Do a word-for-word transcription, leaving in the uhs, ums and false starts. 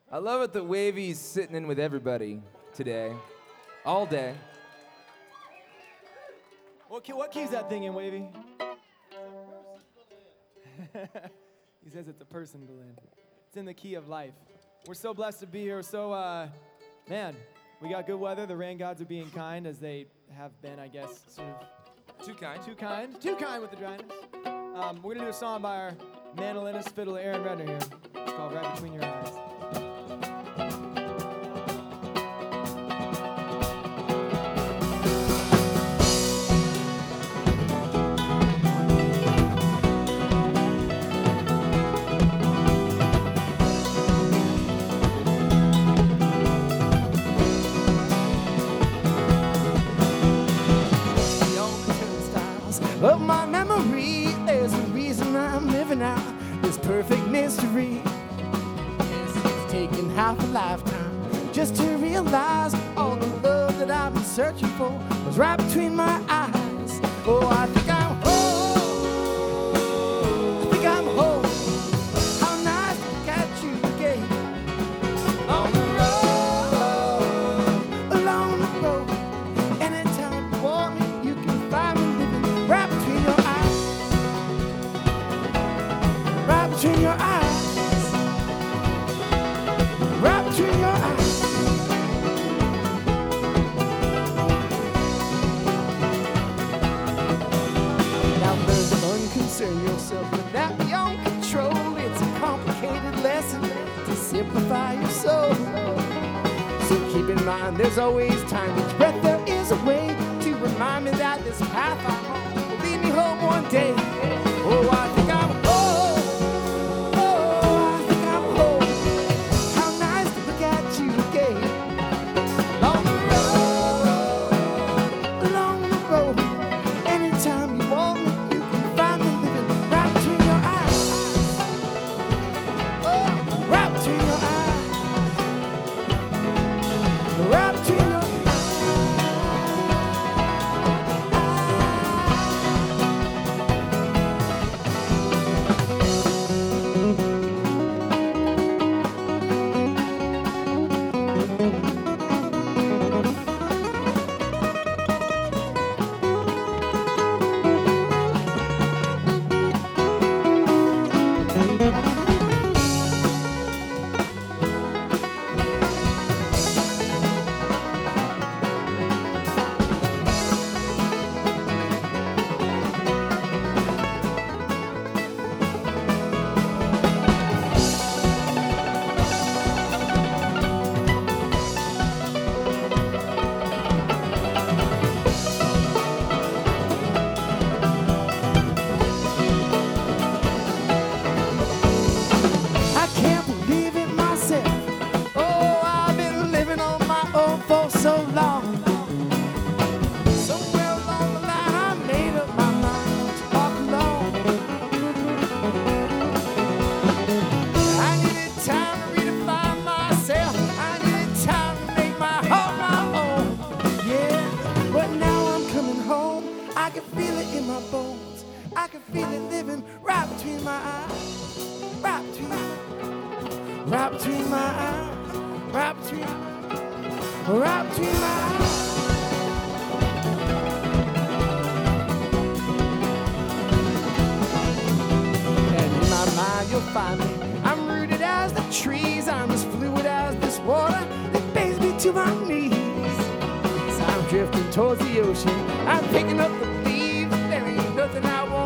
I love it that Wavy's sitting in with everybody today, all day. What, key, what key's that thing in, Wavy? He says it's a person, Berlin. It's in the key of life. We're so blessed to be here. So, uh, man, we got good weather. The rain gods are being kind, as they have been, I guess, sort of. Too kind. Too kind. Too kind with the dryness. Um, we're going to do a song by our mandolinist, fiddler, Aaron Redner here. It's called Right Between Your Eyes. Of my memory, there's a reason I'm living out this perfect mystery. Yes, it's taken half a lifetime just to realize all the love that I've been searching for was right between my eyes. Oh, I think I'm home. I think I'm home. How nice to look at you again. On the road, along the road. Anytime you want me, you can find me living right between your eyes. Right between your eyes. Right between your eyes. Now learn to unconcern yourself with that beyond control. It's a complicated lesson to simplify your soul. So keep in mind there's always time. Each breath there is a way to remind me that this path I'm on will lead me home one day. Oh, I think I'm home. Oh, I think I'm home. How nice to look at you again. Along the road, along the road. Anytime you want me, you can find me living right between your eyes. Oh, right between your eyes. Right between your eyes. I can't believe it myself. Oh, I've been living on my own for so long. Somewhere along the line, I made up my mind to walk alone. I needed time to redefine myself. I needed time to make my heart my own. Yeah, but now I'm coming home. I can feel it in my bones. I can feel it living right between my eyes. Right between, right between my eyes, right between, right between my eyes. And in my mind you'll find me. I'm rooted as the trees. I'm as fluid as this water that bathes me to my knees. So I'm drifting towards the ocean. I'm picking up the leaves. There ain't nothing I want